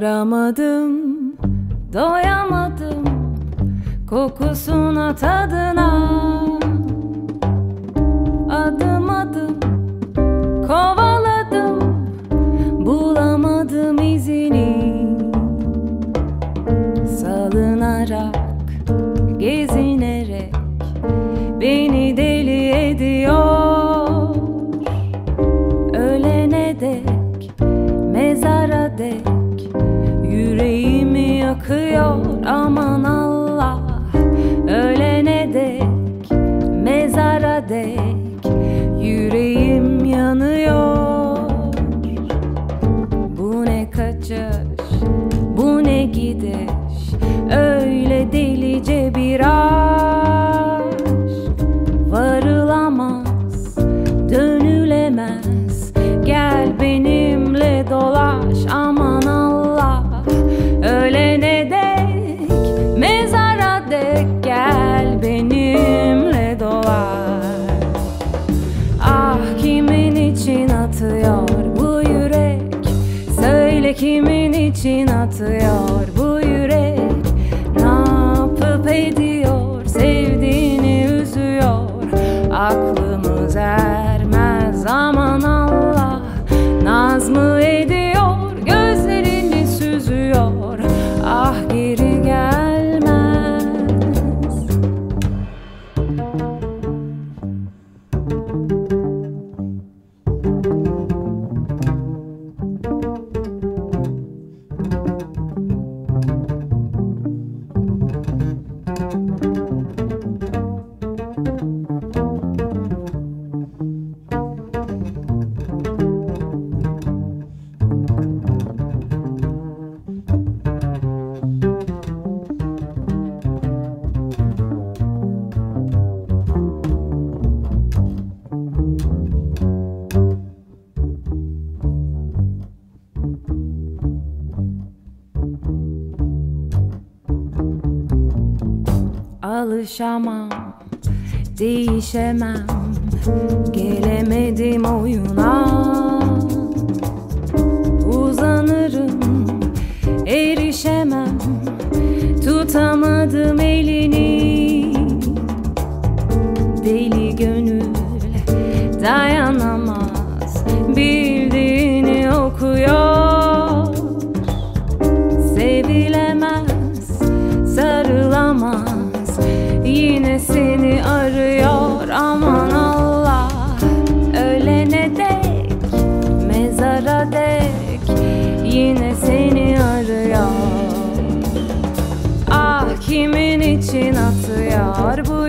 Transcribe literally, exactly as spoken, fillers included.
Varamadım, doyamadım kokusuna, tadına. Adım adım kovaladım, bulamadım izini. Salınarak, gezinerek beni deli ediyor. Ölene dek, mezara dek yüreğimi yakıyor. Aman Allah, ölene dek, mezara dek yüreğim yanıyor. Bu ne kaçış, bu ne gidiş, öyle delice bir aşk. Varılamaz, dönülemez, gel benimle dolaş. Aman Allah, ölene dek, mezara dek gel benimle dolaş. Ah, kimin için atıyor bu yürek? Söyle, kimin için atıyor bu yürek? Ne yapıp ediyor, sevdiğini üzüyor. Aklımız ermez, aman Allah. Naz mı ediyor, gözlerini süzüyor. Ah, geri gelmez. Alışamam, değişemem, gelemedim oyuna. Uzanırım, erişemem, tutamadım elini. Deli gönül dayanamaz, bildiğini okuyor. Sevilemez, sarılamaz, yine seni arıyor. Aman Allah, ölene dek, mezara dek yine seni arıyor. Ah, kimin için atıyor bu